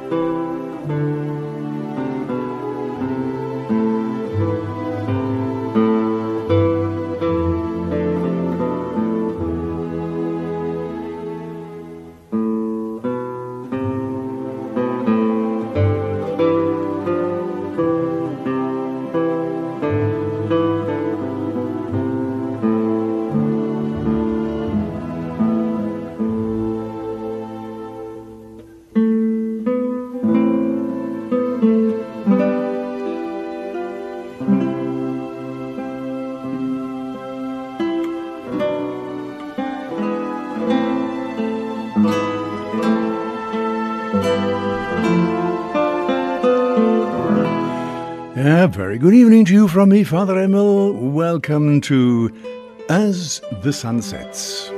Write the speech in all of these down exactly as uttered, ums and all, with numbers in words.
A very good evening to you from me, Father Emil. Welcome to As the Sun Sets.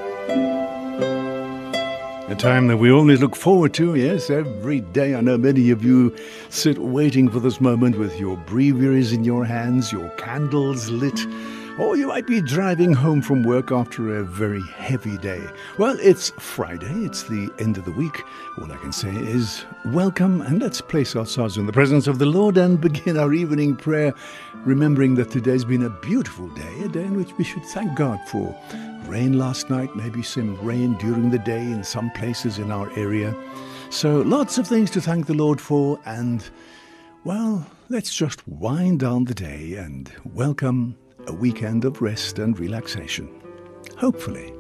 A time that we always look forward to, yes, every day. I know many of you sit waiting for this moment with your breviaries in your hands, your candles lit, or you might be driving home from work after a very heavy day. Well, it's Friday, it's the end of the week. All I can say is welcome, and let's place ourselves in the presence of the Lord and begin our evening prayer, remembering that today's been a beautiful day, a day in which we should thank God for rain last night, maybe some rain during the day in some places in our area. So lots of things to thank the Lord for, and, well, let's just wind down the day and welcome a weekend of rest and relaxation. Hopefully.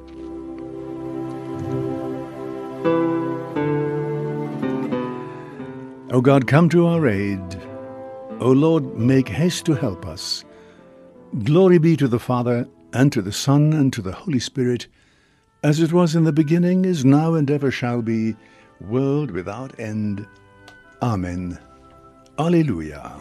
O God, come to our aid. O Lord, make haste to help us. Glory be to the Father, and to the Son, and to the Holy Spirit, as it was in the beginning, is now, and ever shall be, world without end. Amen. Alleluia.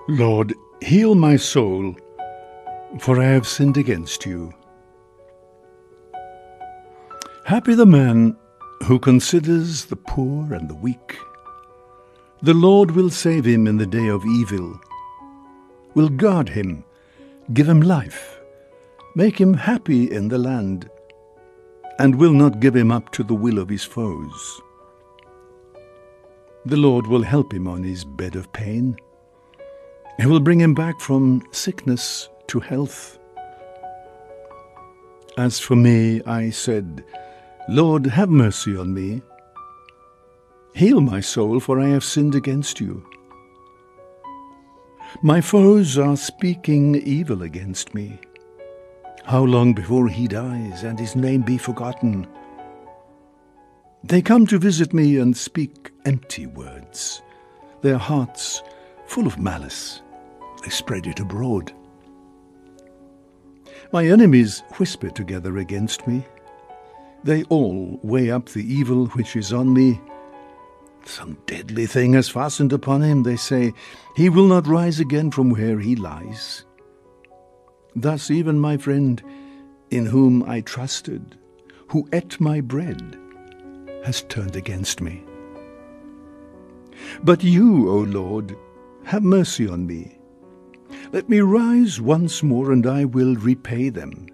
Lord, heal my soul, for I have sinned against you. Happy the man who considers the poor and the weak. The Lord will save him in the day of evil, will guard him, give him life, make him happy in the land, and will not give him up to the will of his foes. The Lord will help him on his bed of pain. He will bring him back from sickness to health. As for me, I said, Lord, have mercy on me. Heal my soul, for I have sinned against you. My foes are speaking evil against me. How long before he dies and his name be forgotten? They come to visit me and speak empty words, their hearts full of malice. They spread it abroad. My enemies whisper together against me. They all weigh up the evil which is on me. Some deadly thing has fastened upon him, they say. He will not rise again from where he lies. Thus even my friend, in whom I trusted, who ate my bread, has turned against me. But you, O Lord, have mercy on me. Let me rise once more, and I will repay them.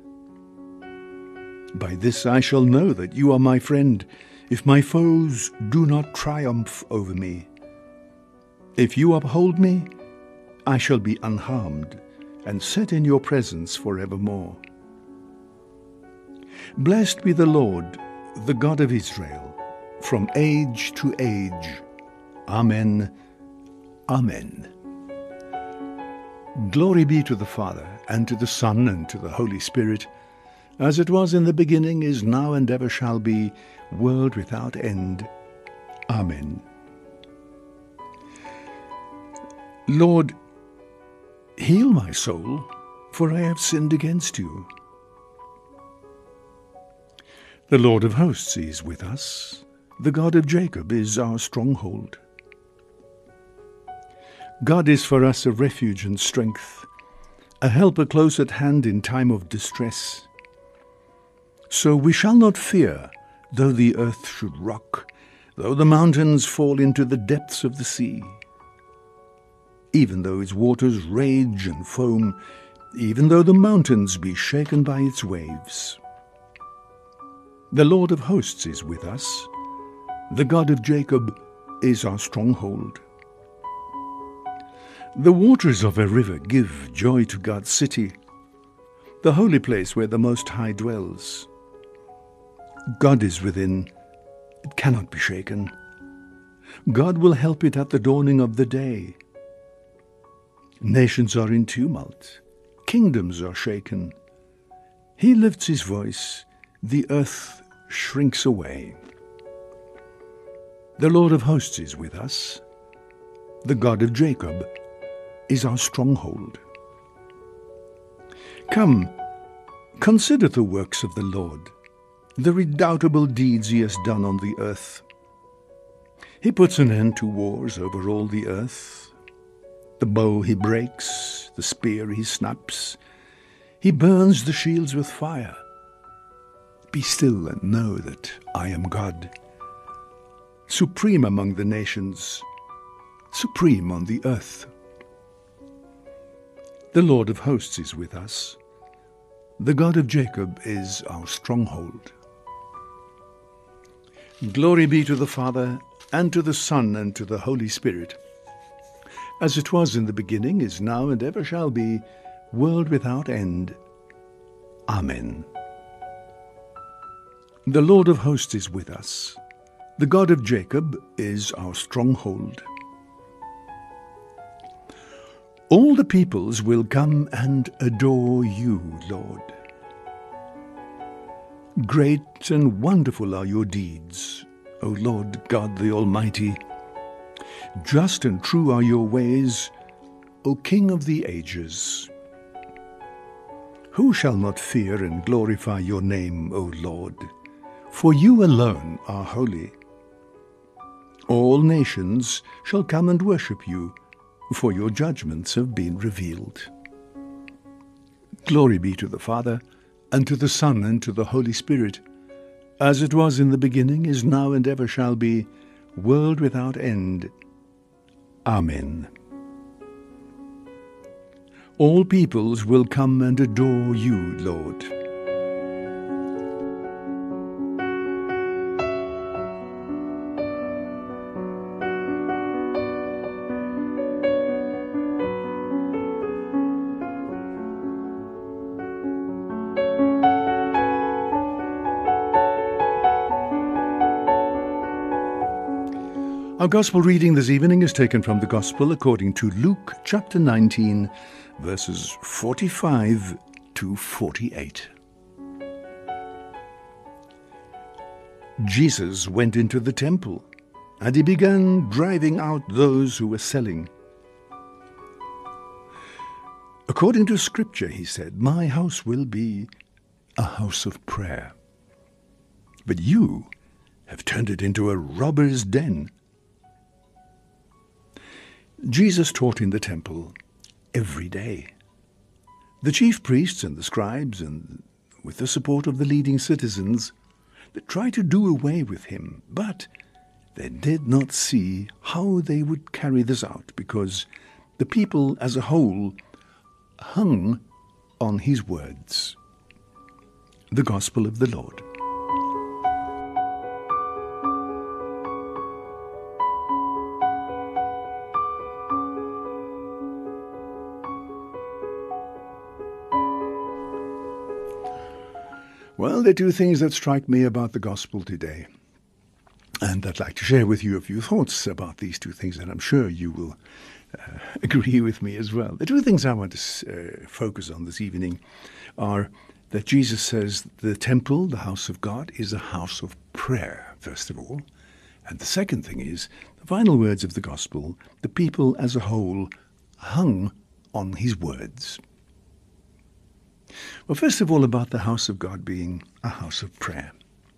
By this I shall know that you are my friend, if my foes do not triumph over me. If you uphold me, I shall be unharmed, and set in your presence forevermore. Blessed be the Lord, the God of Israel, from age to age. Amen. Amen. Glory be to the Father, and to the Son, and to the Holy Spirit, as it was in the beginning, is now, and ever shall be, world without end. Amen. Lord, heal my soul, for I have sinned against you. The Lord of hosts is with us. The God of Jacob is our stronghold. God is for us a refuge and strength, a helper close at hand in time of distress. So we shall not fear, though the earth should rock, though the mountains fall into the depths of the sea. Even though its waters rage and foam, even though the mountains be shaken by its waves. The Lord of hosts is with us. The God of Jacob is our stronghold. The waters of a river give joy to God's city, the holy place where the Most High dwells. God is within, it cannot be shaken. God will help it at the dawning of the day. Nations are in tumult, kingdoms are shaken. He lifts his voice, the earth shrinks away. The Lord of hosts is with us. The God of Jacob is our stronghold. Come, consider the works of the Lord, the redoubtable deeds he has done on the earth. He puts an end to wars over all the earth. The bow he breaks, the spear he snaps. He burns the shields with fire. Be still and know that I am God, supreme among the nations, supreme on the earth. The Lord of hosts is with us. The God of Jacob is our stronghold. Glory be to the Father, and to the Son, and to the Holy Spirit, as it was in the beginning, is now, and ever shall be, world without end. Amen. The Lord of hosts is with us. The God of Jacob is our stronghold. All the peoples will come and adore you, Lord. Great and wonderful are your deeds, O Lord God the Almighty. Just and true are your ways, O King of the ages. Who shall not fear and glorify your name, O Lord? For you alone are holy. All nations shall come and worship you, for your judgments have been revealed. Glory be to the Father, and to the Son, and to the Holy Spirit, as it was in the beginning, is now, and ever shall be, world without end. Amen. All peoples will come and adore you, Lord. Our Gospel reading this evening is taken from the Gospel according to Luke chapter nineteen, verses forty-five to forty-eight. Jesus went into the temple, and he began driving out those who were selling. According to Scripture, he said, "My house will be a house of prayer. But you have turned it into a robber's den." Jesus taught in the temple every day. The chief priests and the scribes, and with the support of the leading citizens, they tried to do away with him, but they did not see how they would carry this out, because the people as a whole hung on his words. The Gospel of the Lord. Well, there are two things that strike me about the Gospel today, and I'd like to share with you a few thoughts about these two things, and I'm sure you will uh, agree with me as well. The two things I want to uh, focus on this evening are that Jesus says the temple, the house of God, is a house of prayer, first of all, and the second thing is the final words of the Gospel: the people as a whole hung on his words. Well, first of all, about the house of God being a house of prayer.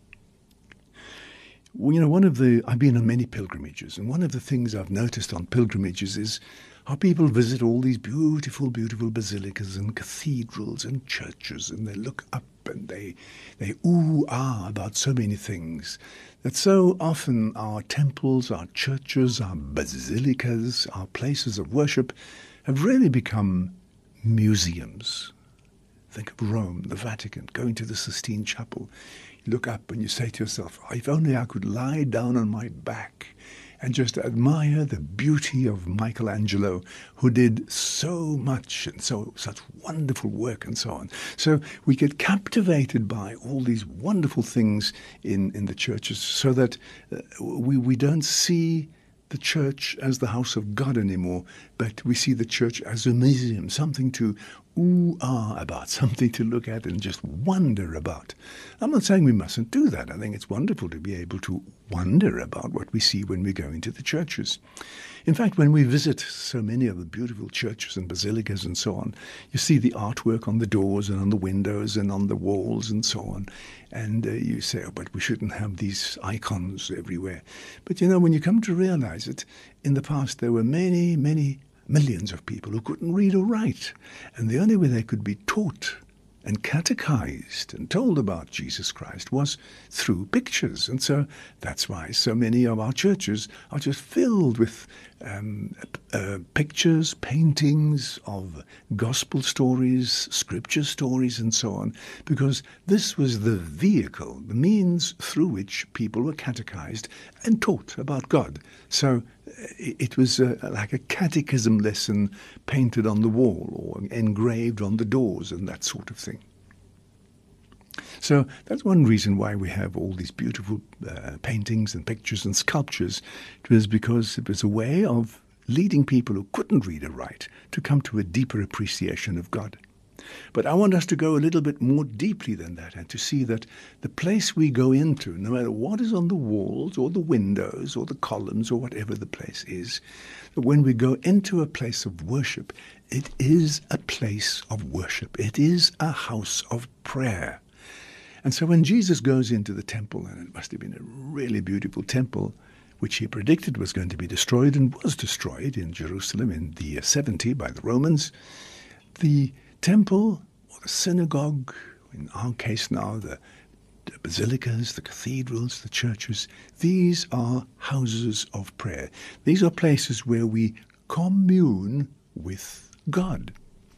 Well, you know, one of the, I've been on many pilgrimages, and one of the things I've noticed on pilgrimages is how people visit all these beautiful, beautiful basilicas and cathedrals and churches, and they look up and they, they ooh-ah about so many things, that so often our temples, our churches, our basilicas, our places of worship have really become museums. Think of Rome, the Vatican, going to the Sistine Chapel. You look up and you say to yourself, oh, if only I could lie down on my back and just admire the beauty of Michelangelo, who did so much and so such wonderful work and so on. So we get captivated by all these wonderful things in, in the churches, so that uh, we, we don't see the church as the house of God anymore, but we see the church as a museum, something to ooh-ah about, something to look at and just wonder about. I'm not saying we mustn't do that. I think it's wonderful to be able to wonder about what we see when we go into the churches. In fact, when we visit so many of the beautiful churches and basilicas and so on, you see the artwork on the doors and on the windows and on the walls and so on. And uh, you say, oh, but we shouldn't have these icons everywhere. But you know, when you come to realize it, in the past there were many, many millions of people who couldn't read or write. And the only way they could be taught and catechized and told about Jesus Christ was through pictures. And so that's why so many of our churches are just filled with um, uh, pictures, paintings of gospel stories, scripture stories, and so on, because this was the vehicle, the means through which people were catechized and taught about God. So it was uh, like a catechism lesson painted on the wall or engraved on the doors and that sort of thing. So that's one reason why we have all these beautiful uh, paintings and pictures and sculptures. It was because it was a way of leading people who couldn't read or write to come to a deeper appreciation of God. But I want us to go a little bit more deeply than that, and to see that the place we go into, no matter what is on the walls or the windows or the columns or whatever the place is, that when we go into a place of worship, it is a place of worship. It is a house of prayer. And so when Jesus goes into the temple, and it must have been a really beautiful temple, which he predicted was going to be destroyed and was destroyed in Jerusalem in the year seventy by the Romans. The temple or the synagogue, in our case now, the, the basilicas, the cathedrals, the churches, these are houses of prayer. These are places where we commune with God.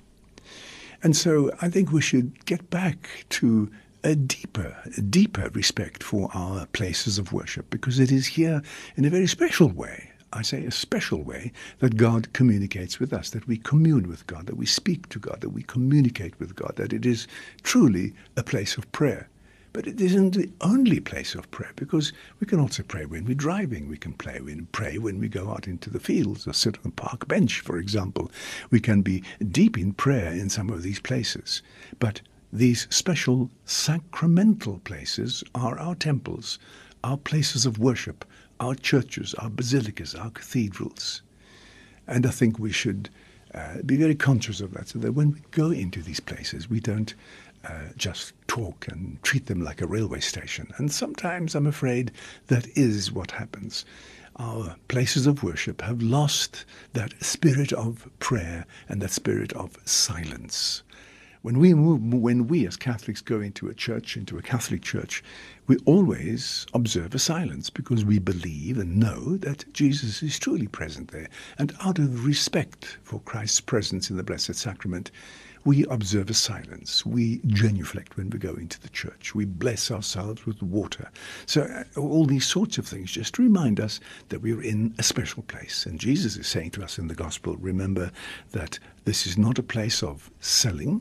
And so I think we should get back to a deeper, a deeper respect for our places of worship, because it is here in a very special way, I say a special way, that God communicates with us, that we commune with God, that we speak to God, that we communicate with God, that it is truly a place of prayer. But it isn't the only place of prayer, because we can also pray when we're driving. We can pray when, pray when we go out into the fields or sit on a park bench, for example. We can be deep in prayer in some of these places. But these special sacramental places are our temples, our places of worship, our churches, our basilicas, our cathedrals. And I think we should uh, be very conscious of that, so that when we go into these places, we don't uh, just talk and treat them like a railway station. And sometimes, I'm afraid, that is what happens. Our places of worship have lost that spirit of prayer and that spirit of silence. When we move, when we as Catholics go into a church, into a Catholic church, we always observe a silence, because we believe and know that Jesus is truly present there. And out of respect for Christ's presence in the Blessed Sacrament, we observe a silence. We genuflect when we go into the church. We bless ourselves with water. So uh, all these sorts of things just remind us that we're in a special place. And Jesus is saying to us in the Gospel, remember that this is not a place of selling.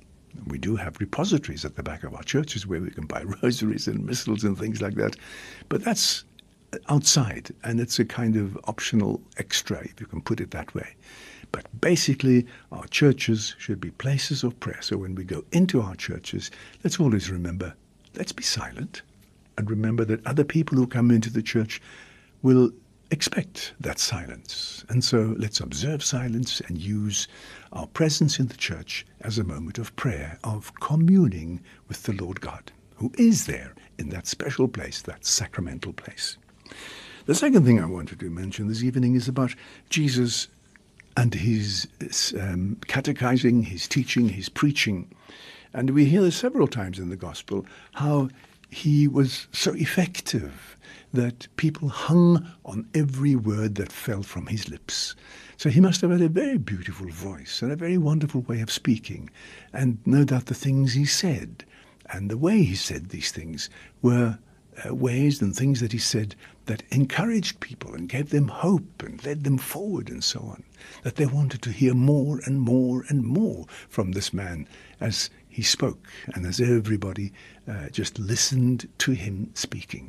We do have repositories at the back of our churches where we can buy rosaries and missals and things like that. But that's outside, and it's a kind of optional extra, if you can put it that way. But basically, our churches should be places of prayer. So when we go into our churches, let's always remember, let's be silent, and remember that other people who come into the church will expect that silence. And so let's observe silence and use our presence in the church as a moment of prayer, of communing with the Lord God, who is there in that special place, that sacramental place. The second thing I wanted to mention this evening is about Jesus and his um, catechizing, his teaching, his preaching. And we hear several times in the Gospel how he was so effective that people hung on every word that fell from his lips. So he must have had a very beautiful voice and a very wonderful way of speaking. And no doubt the things he said and the way he said these things were uh, ways and things that he said that encouraged people and gave them hope and led them forward and so on, that they wanted to hear more and more and more from this man as he spoke and as everybody uh, just listened to him speaking.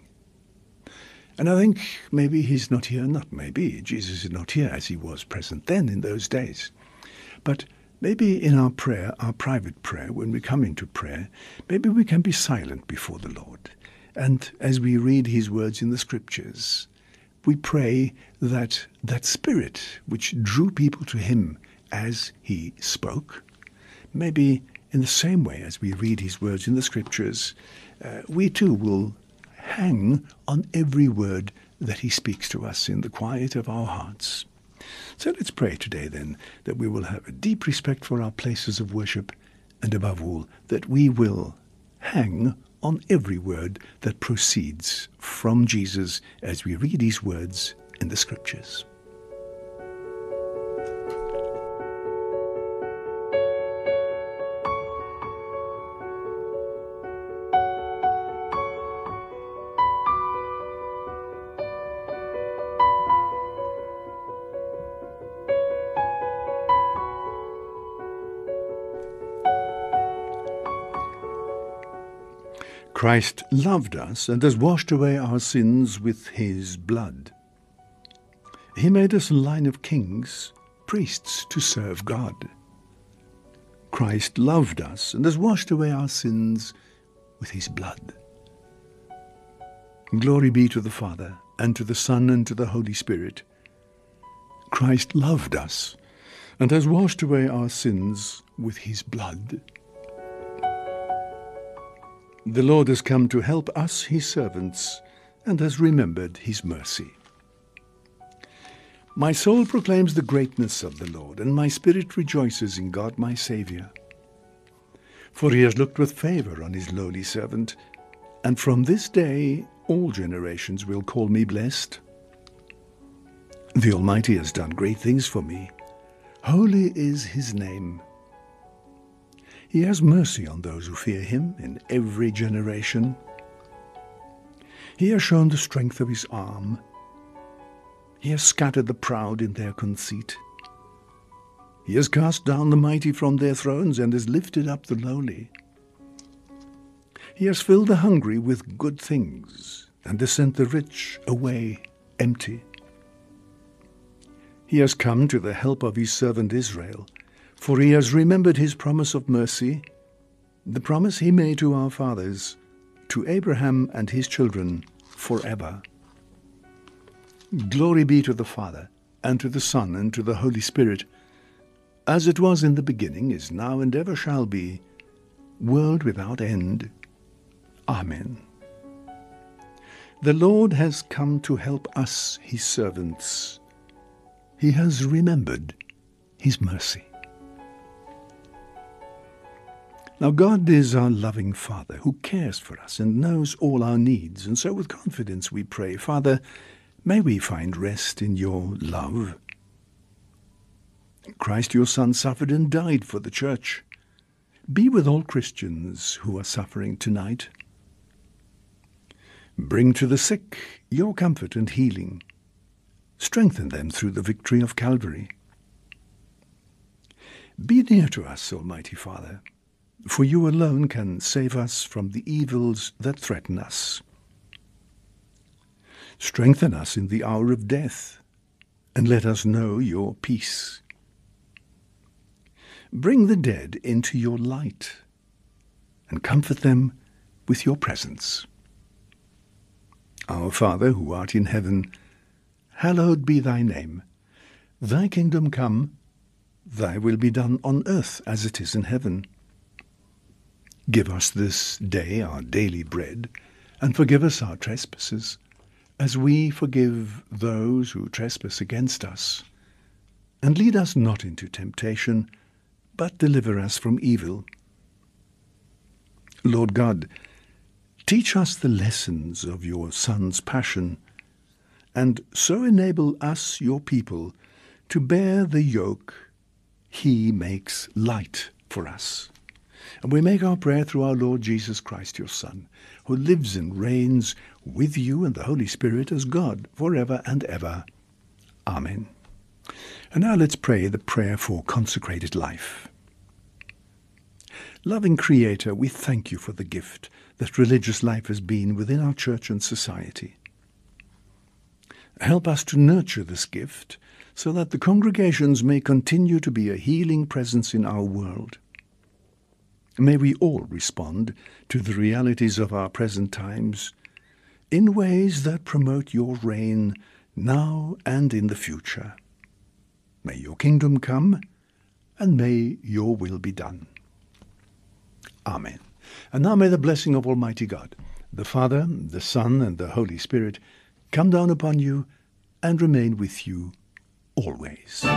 And I think maybe he's not here, not maybe, Jesus is not here as he was present then in those days. But maybe in our prayer, our private prayer, when we come into prayer, maybe we can be silent before the Lord. And as we read his words in the Scriptures, we pray that that spirit which drew people to him as he spoke, maybe in the same way as we read his words in the Scriptures, uh, we too will hang on every word that he speaks to us in the quiet of our hearts. So let's pray today then that we will have a deep respect for our places of worship, and above all, that we will hang on every word that proceeds from Jesus as we read his words in the Scriptures. Christ loved us and has washed away our sins with his blood. He made us a line of kings, priests to serve God. Christ loved us and has washed away our sins with his blood. Glory be to the Father, and to the Son, and to the Holy Spirit. Christ loved us and has washed away our sins with his blood. The Lord has come to help us, his servants, and has remembered his mercy. My soul proclaims the greatness of the Lord, and my spirit rejoices in God my Saviour. For he has looked with favour on his lowly servant, and from this day all generations will call me blessed. The Almighty has done great things for me. Holy is his name. He has mercy on those who fear him in every generation. He has shown the strength of his arm. He has scattered the proud in their conceit. He has cast down the mighty from their thrones and has lifted up the lowly. He has filled the hungry with good things and has sent the rich away empty. He has come to the help of his servant Israel, for he has remembered his promise of mercy, the promise he made to our fathers, to Abraham and his children forever. Glory be to the Father, and to the Son, and to the Holy Spirit, as it was in the beginning, is now, and ever shall be, world without end. Amen. The Lord has come to help us, his servants. He has remembered his mercy. Now God is our loving Father who cares for us and knows all our needs, and so with confidence we pray, Father, may we find rest in your love. Christ your Son suffered and died for the Church. Be with all Christians who are suffering tonight. Bring to the sick your comfort and healing. Strengthen them through the victory of Calvary. Be near to us, Almighty Father, for you alone can save us from the evils that threaten us. Strengthen us in the hour of death, and let us know your peace. Bring the dead into your light, and comfort them with your presence. Our Father, who art in heaven, hallowed be thy name. Thy kingdom come, thy will be done on earth as it is in heaven. Give us this day our daily bread, and forgive us our trespasses, as we forgive those who trespass against us. And lead us not into temptation, but deliver us from evil. Lord God, teach us the lessons of your Son's passion, and so enable us, your people, to bear the yoke he makes light for us. And we make our prayer through our Lord Jesus Christ, your Son, who lives and reigns with you and the Holy Spirit as God forever and ever. Amen. And now let's pray the prayer for consecrated life. Loving Creator, we thank you for the gift that religious life has been within our church and society. Help us to nurture this gift so that the congregations may continue to be a healing presence in our world. May we all respond to the realities of our present times in ways that promote your reign now and in the future. May your kingdom come, and may your will be done. Amen. And now may the blessing of Almighty God, the Father, the Son, and the Holy Spirit come down upon you and remain with you always.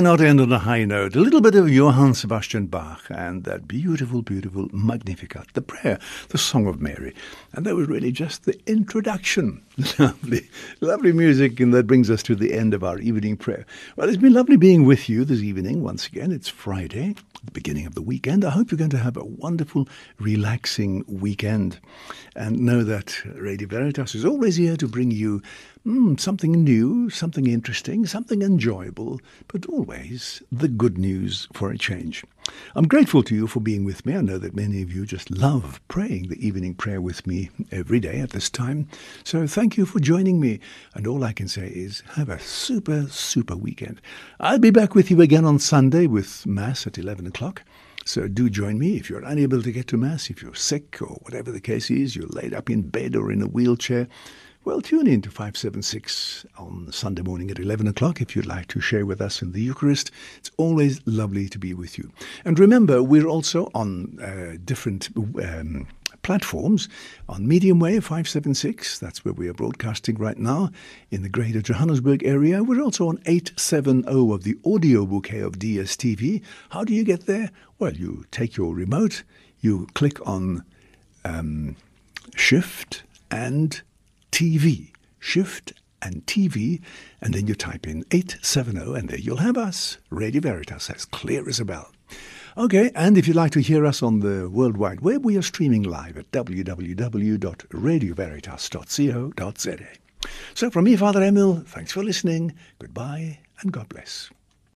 not end on a high note? A little bit of Johann Sebastian Bach and that beautiful, beautiful Magnificat, the prayer, the Song of Mary. And that was really just the introduction. Lovely, lovely music, and that brings us to the end of our evening prayer. Well, it's been lovely being with you this evening. Once again, it's Friday, the beginning of the weekend. I hope you're going to have a wonderful, relaxing weekend. And know that Radio Veritas is always here to bring you mm, something new, something interesting, something enjoyable, but always the good news for a change. I'm grateful to you for being with me. I know that many of you just love praying the evening prayer with me every day at this time. So thank you for joining me. And all I can say is have a super, super weekend. I'll be back with you again on Sunday with Mass at eleven o'clock. So do join me if you're unable to get to Mass, if you're sick or whatever the case is, you're laid up in bed or in a wheelchair. Well, tune in to five seven six on Sunday morning at eleven o'clock if you'd like to share with us in the Eucharist. It's always lovely to be with you. And remember, we're also on uh, different um, platforms. On Medium Wave five seven six, that's where we are broadcasting right now in the greater Johannesburg area. We're also on eight seventy of the audio bouquet of D S T V. How do you get there? Well, you take your remote, you click on um, Shift and T V, Shift and T V, and then you type in eight seventy, and there you'll have us, Radio Veritas, as clear as a bell. Okay, and if you'd like to hear us on the World Wide Web, we are streaming live at w w w dot radio veritas dot co dot z a. So from me, Father Emil, thanks for listening, goodbye, and God bless.